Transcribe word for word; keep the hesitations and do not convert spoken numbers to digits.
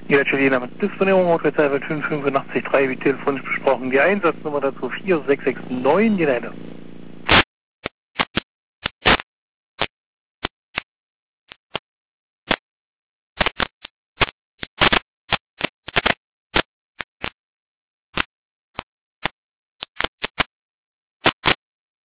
Ja, Celina mit Disponierung und Reserve fünf fünf acht drei wie telefonisch besprochen. Die Einsatznummer dazu vier sechs sechs neun, die Rede.